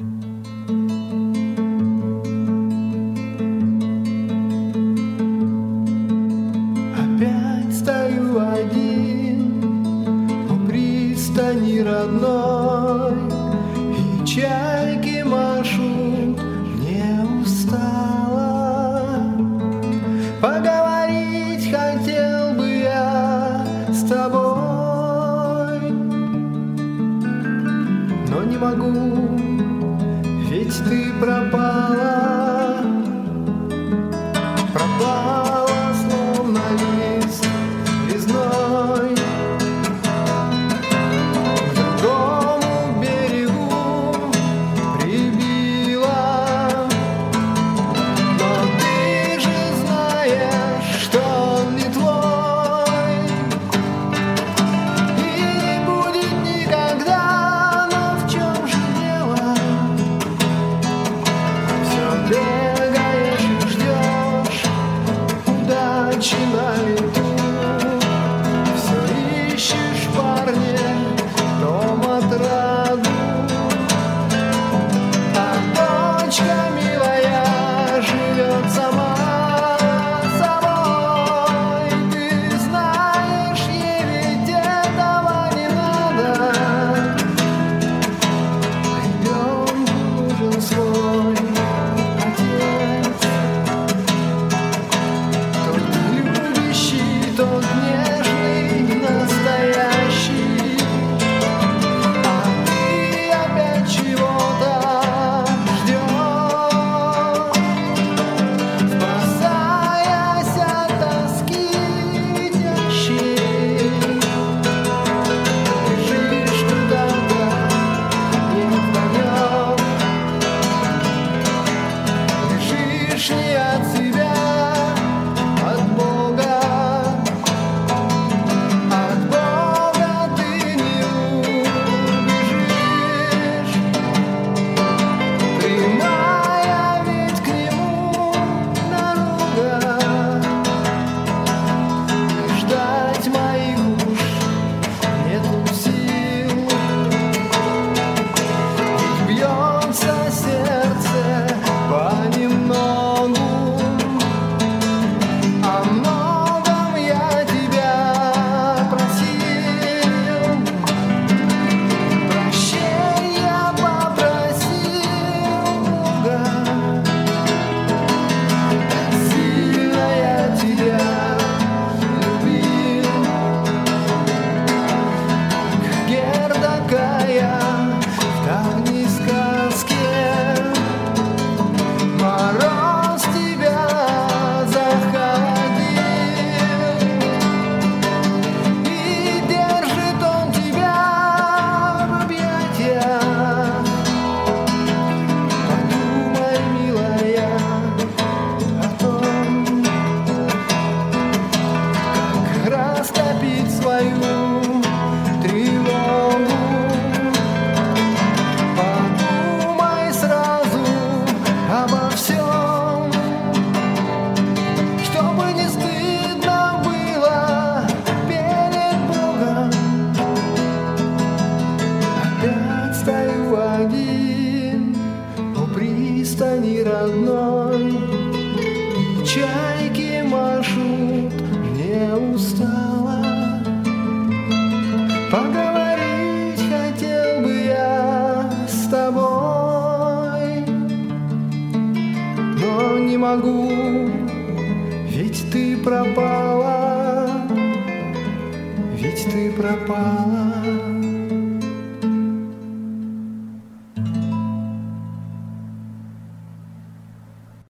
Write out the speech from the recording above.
Опять стою один у пристани родной, и чайки машут, не устала. Поговорить хотел бы я с тобой, но не могу, ведь ты пропала. Пропала, словно лист резной, к другому берегу прибила. Но ты же знаешь, что он не твой и не будет никогда. Но в чем же дело? Все бегаешь и ждешь удачи на лету, все ищешь в парне дом отраду. А дочка милая живет сама собой. Ты знаешь, ей ведь этого не надо. Ребенку нужен свой отец, тот любящий, тот нежный, настоящий. А ты опять чего-то ждешь, спасаясь от тоски летящей. Бежишь куда-то не вдогонок, бежишь не от себя, от Бога. От Бога ты не убежишь, прямая ведь к нему дорога. И ждать моих уж нету сил, ведь бьется сердце понемногу. О многом я тебя просил, прощения попросил Бога. Так сильно я тебя любил, как Герда я в давней сказке. Мороз тебя захолодил, и держит он тебя в объятиях. Подумай, милая, о том, как растопить свою тревогу. Подумай сразу обо всем, чтобы не стыдно было перед Богом. Опять стою один у пристани родной, и чайки машут, не устала. Поговорить хотел бы я с тобой, но не могу, ведь ты пропала, ведь ты пропала.